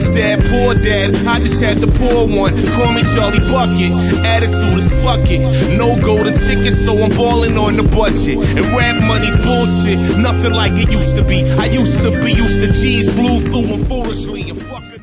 dad, poor dad, I just had to pour one. Call me Charlie Bucket, attitude is fuck it. No golden tickets, so I'm balling on the budget. And rap money's bullshit, nothing like it used to be. I used to be used to G's, blew through them foolishly and fuck it.